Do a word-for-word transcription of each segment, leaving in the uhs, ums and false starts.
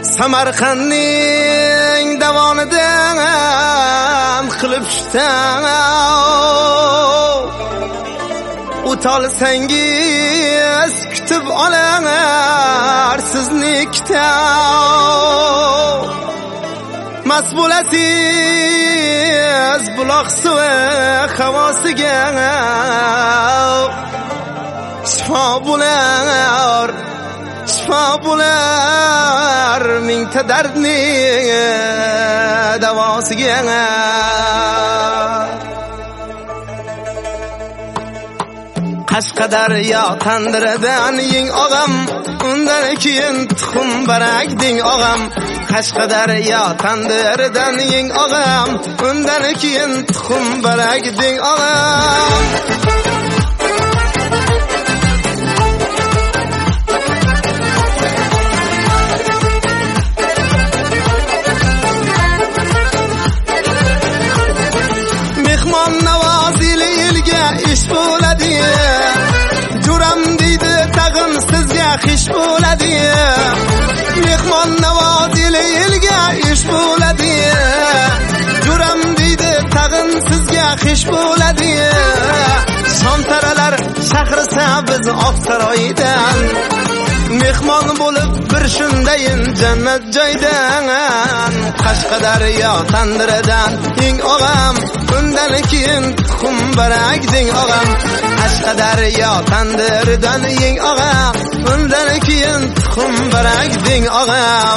Samarqandning davonidan qilib tushdan o'tolsangiz kutib olar siznikda mas bo'lasiz buloq suvi havosiga shifo bo'lar shifo bo'lar mingta dardning davosiga Qashqadaryo tandiridan yeng og'am undan keyin tuxum barak deng og'am Qashqadaryo tandiridan yeng og'am undan keyin tuxum barak deng og'am Mehmon navozili yilga ish bo'ladi Juram deydi tag'in sizga xish bo'ladi Mehmon navozili yilga ish bo'ladi Juram deydi tag'in sizga xish bo'ladi Shomtaralar shahrisa biz Oqsaroydan Mehmon bo'lib bir shundayin jannat joydan Qashqadaryo tandiridan yeng og'am undan keyin tuxum barak deng og'am Qashqadaryo tandiridan yeng og'am undan keyin tuxum barak deng og'am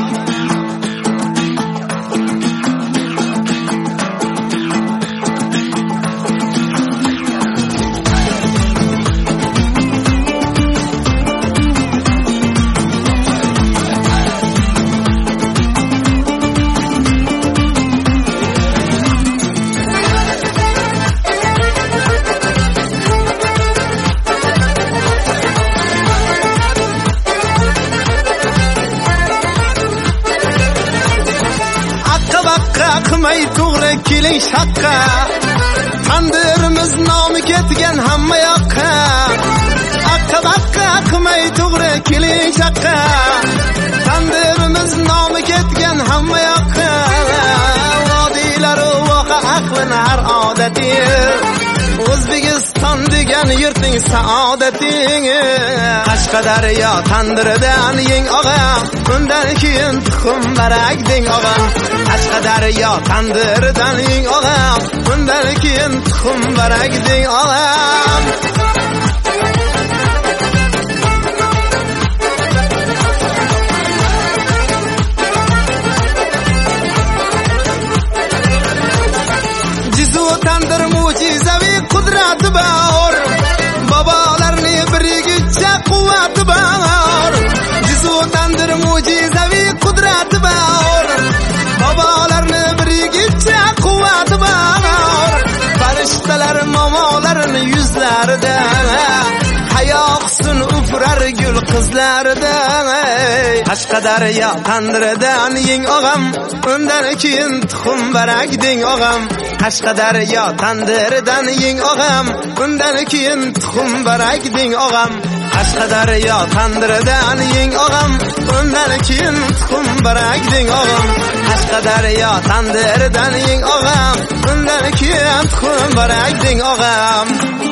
qilmay to'g'ri keling shaqqa tandirimiz nomi ketgan hamma yoqqa aqqa baqqa qilmay to'g'ri keling shaqqa tandirimiz nomi ketgan hamma yoqqa vodiylar voqa aqlin har odati O'zbekiston degan yurtning saodating Qashqadaryo tandiridan yeng og'am undan keyin tuxum barak deng og'am Qashqadaryo tandiridan yeng og'am undan keyin tuxum barak deng og'am Jizu tandir mo'jizaviy qudrati bor Bobolarni birigicha quvvati bor Jizu tandir mo'jizaviy qudrati bor Bobolarni birigicha quvvati bor Farishtalar momolarini yuzlarida hayo husn ufurar gul qizlarida Qashqadaryo tandiridan yeng og'am undan keyin tuxum barak deng og'am Qashqadaryo tandiridan yeng og'am undan keyin tuxum barak deng og'am Qashqadaryo tandiridan yeng og'am undan keyin tuxum barak deng og'am Qashqadaryo tandiridan yeng og'am undan keyin tuxum barak deng og'am